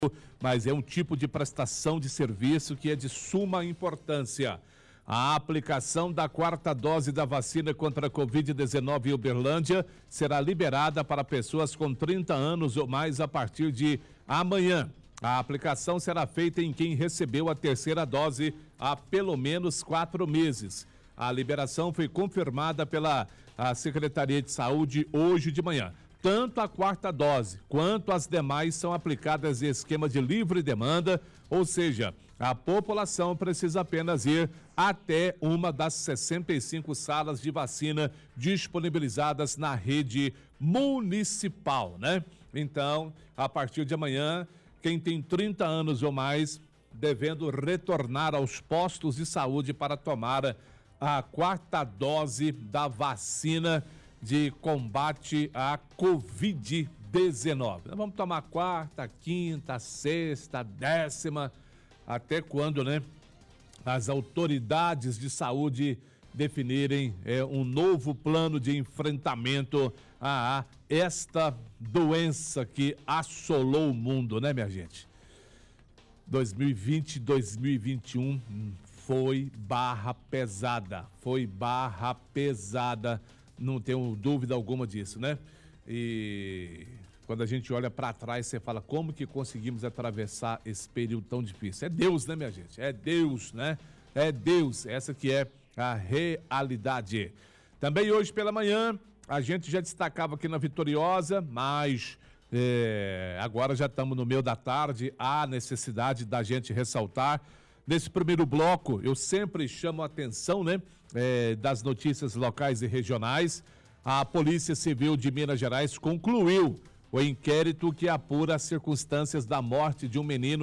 mas é um tipo de prestação de serviço que é de suma importância. A aplicação da quarta dose da vacina contra a Covid-19 em Uberlândia será liberada para pessoas com 30 anos ou mais a partir de amanhã. A aplicação será feita em quem recebeu a terceira dose há pelo menos 4 meses. A liberação foi confirmada pela Secretaria de Saúde hoje de manhã. Tanto a quarta dose quanto as demais são aplicadas em esquema de livre demanda, ou seja, a população precisa apenas ir até uma das 65 salas de vacina disponibilizadas na rede municipal, né? Então, a partir de amanhã, quem tem 30 anos ou mais, devendo retornar aos postos de saúde para tomar a quarta dose da vacina de combate à Covid-19. Nós vamos tomar quarta, quinta, sexta, 10ª, até quando, né? As autoridades de saúde definirem um novo plano de enfrentamento a esta doença que assolou o mundo, né, minha gente? 2020, 2021 foi barra pesada, não tenho dúvida alguma disso, né? E quando a gente olha para trás, você fala, como que conseguimos atravessar esse período tão difícil? É Deus, né, minha gente? É Deus, né? É Deus, essa que é a realidade. Também hoje pela manhã, a gente já destacava aqui na Vitoriosa, mas agora já estamos no meio da tarde, há necessidade da gente ressaltar. Nesse primeiro bloco, eu sempre chamo a atenção, né, das notícias locais e regionais. A Polícia Civil de Minas Gerais concluiu o inquérito que apura as circunstâncias da morte de um menino